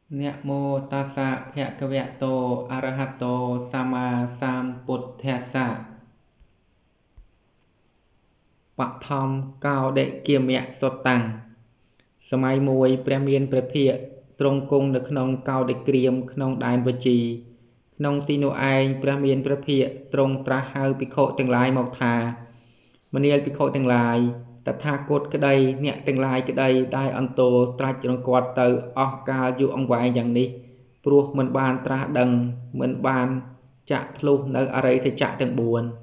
Nẹ mô tassa bhagavato arahato sammasambuddhassa បឋមកោដិគាមៈសុតតាំងសម័យមួយព្រះមានព្រះភិក្ខទ្រង់គង់នៅក្នុងកោដិក្រៀមក្នុងដែនវជីក្នុងទីនោះឯងព្រះមានព្រះភិក្ខទ្រង់ត្រាស់ហៅភិក្ខុទាំងឡាយមកថាមនាលភិក្ខុទាំងឡាយតថាគតក្តីអ្នកទាំងឡាយក្តីដែលអន្ទោលត្រាច់រង្គាត់ទៅអស់កាលយូរអង្វែងយ៉ាងនេះព្រោះមិនបានត្រាស់ដឹងមិនបានចាក់ធ្លុះនៅអរិយសច្ចៈទាំង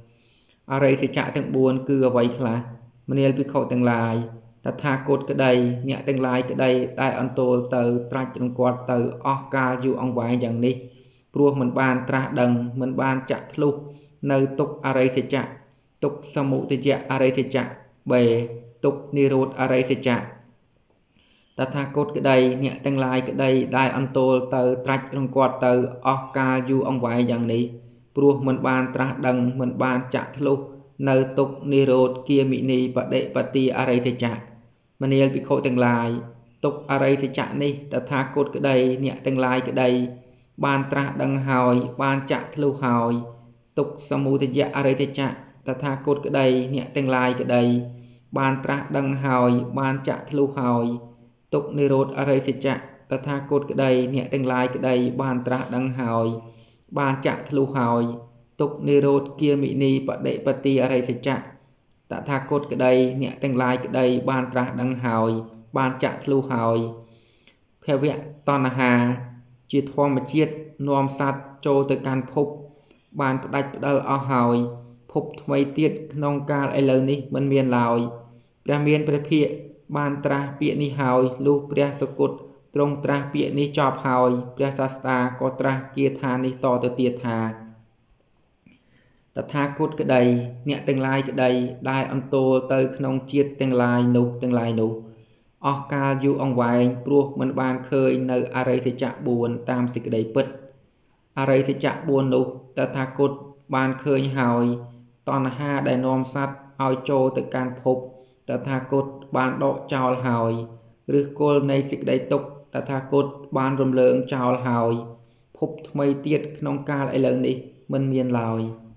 4អរិយសច្ចៈទាំង4គឺអ្វីខ្លះមនាលភិក្ខុទាំងឡាយតថាគតក្តីអ្នកទាំងឡាយក្តីដែលអន្ទោលទៅត្រាច់រង្គាត់ទៅអស់កាលយូរអង្វែងយ៉ាងនេះព្រោះមិនបានត្រាស់ដឹងមិនបានចាក់ធ្លុះនៅទុក្ខអរិយសច្ចៈទុក្ខសមុទយៈអរិយសច្ចៈបេទុក្ខនិរោធអរិយសច្ចៈតថាគតក្តីអ្នកទាំងឡាយក្តីដែលអន្ទោលទៅត្រាច់រង្គាត់ទៅអស់កាលយូរអង្វែងយ៉ាងនេះព្រោះមិនបានត្រាស់ដឹងមិនបានចាក់ធ្លុះនៅទុក្ខនិរោធគាមិនីបដិបទាអរិយសច្ចៈមនាលភិក្ខុទាំងឡាយទុក្ខអរិយសច្ចៈនេះតថាគតក្តីអ្នកទាំងឡាយក្តីបានត្រាស់ដឹងហើយបានចាក់ធ្លុះហើយទុក្ខសមុទយៈអរិយសច្ចៈតថាគតក្តីអ្នកទាំងឡាយក្តីបានត្រាស់ដឹងហើយបានចាក់ធ្លុះហើយទុក្ខនិរោធអរិយសច្ចៈតថាគតក្តីអ្នកទាំងឡាយក្តីបានត្រាស់ដឹងហើយបានចាក់ធ្លុះហើយទុក្ខនិរោធគាមិនីបដិបទាអរិយសច្ចៈតថាគតក្តីអ្នកទាំងឡាយក្តីបានត្រាស់ដឹងហើយបានចាក់ធ្លុះហើយភវៈតណ្ហាជាធម្មជាតិនាំសត្វចូលទៅកាន់ភពបានផ្ដាច់ផ្ដាល់អស់ហើយភពថ្មីទៀតក្នុងកាលឥឡូវនេះមិនមានឡើយព្រះមានព្រះភិក្ខបានត្រាស់ពាក្យនេះហើយលុះព្រះសុគតទ្រង់ត្រាស់ពាក្យនេះចប់ហើយព្រះសាស្តាក៏ត្រាស់គាថានេះតទៅទៀតថាតថាគតក្តីអ្នកទាំងឡាយក្តីដែលអន្ទោលទៅក្នុងជាតិទាំងឡាយនោះអស់កាលយូរអង្វែងព្រោះមិនបានឃើញនៅអរិយសច្ចៈ4តាមសេចក្តីពិតអរិយសច្ចៈ4នោះតថាគតបានឃើញហើយតណ្ហាដែលនាំសត្វឲ្យចូលទៅកាន់ភពតថាគតបានដកចោលហើយឫសគល់នៃសេចក្តីទុក្ខតថាគតបានរំលើងចោលហើយភពថ្មីទៀតក្នុងកាលឥឡូវនេះមិនមានឡើយ